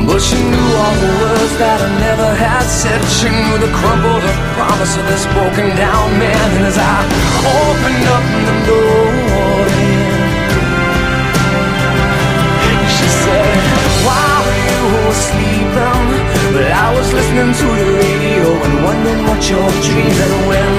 But she knew all the words that I never had said. She knew the crumbled up promise of this broken down man. And as I opened up